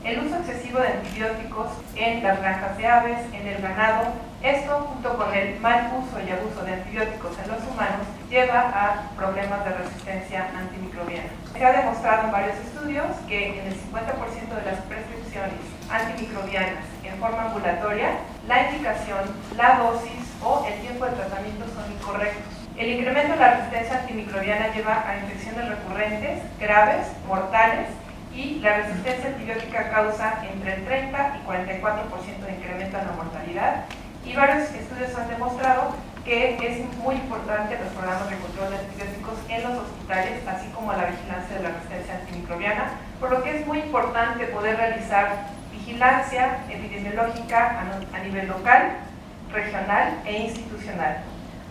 el uso excesivo de antibióticos en las granjas de aves, en el ganado. Esto, junto con el mal uso y abuso de antibióticos en los humanos, lleva a problemas de resistencia antimicrobiana. Se ha demostrado en varios estudios que en el 50% de las prescripciones antimicrobianas en forma ambulatoria, la indicación, la dosis o el tiempo de tratamiento son incorrectos. El incremento de la resistencia antimicrobiana lleva a infecciones recurrentes, graves, mortales, y la resistencia antibiótica causa entre el 30 y 44% de incremento en la mortalidad. Y varios estudios han demostrado que es muy importante los programas de control de antibióticos en los hospitales, así como la vigilancia de la resistencia antimicrobiana, por lo que es muy importante poder realizar vigilancia epidemiológica a nivel local, regional e institucional.